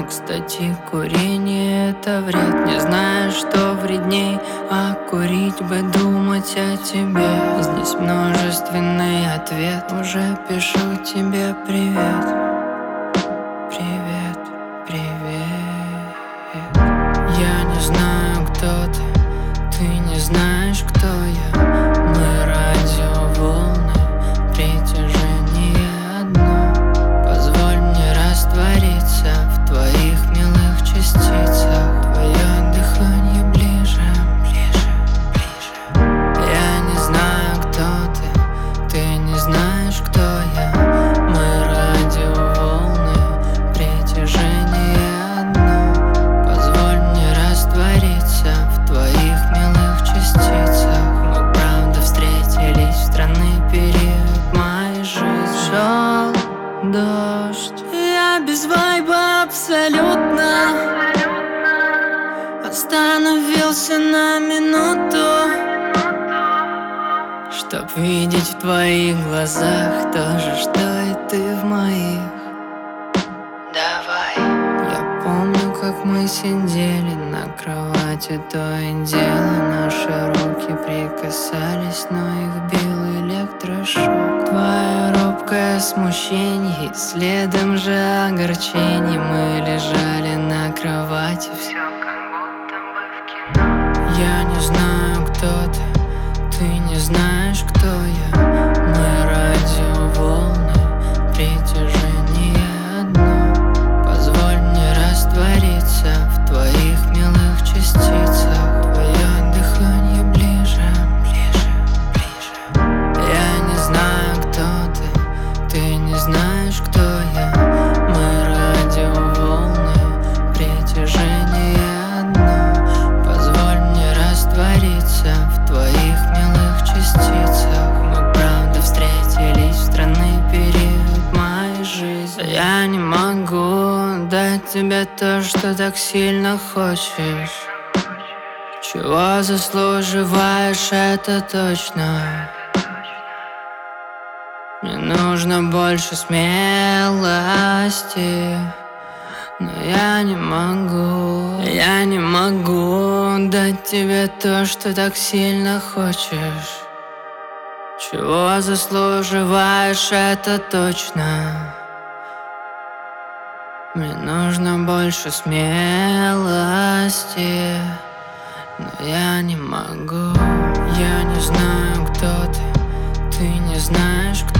кстати, курение — это вред. Не знаю, что вредней, а курить бы, думать о тебе. Здесь множественный ответ. Уже пишу тебе привет. Привет, привет. Я не знаю, кто ты не знаешь, кто я. Мы радиоволны, притяжение одно. Позволь мне раствориться в твоих милых частицах. Твое дыхание ближе, ближе, ближе. Я не знаю, кто ты не знаешь, кто я. Мы радиоволны, притяжение одно. Позволь мне раствориться в твоих милых частицах. Мы правда встретились в странный период моей жизни. Шел дождь, я без вайба абсолютно. Остановился на минуту, чтоб видеть в твоих глазах то же, что и ты в моих. Давай. Я помню, как мы сидели на кровати, то и дело наши руки прикасались, но их бил электрошок. Твое робкое смущение, следом же огорчение. Мы лежали на кровати, все как будто бы в кино. Я не знаю, кто ты не знаешь, кто я. Мы радиоволны, притяжение одно. Позволь мне раствориться в твоих милых частицах. Твое дыхание ближе, ближе, ближе. Я не знаю, кто ты не знаешь, кто я. Мы радиоволны, притяжение одно. Позволь мне раствориться в твоих милых частицах. Мы правда встретились в странный период моей жизни. Я не могу дать тебе то, что так сильно хочешь. Чего заслуживаешь, это точно. Мне нужно больше смелости, но я не могу дать тебе то, что так сильно хочешь. Чего заслуживаешь, это точно. Мне нужно больше смелости, но я не могу. Я не знаю, кто ты не знаешь, кто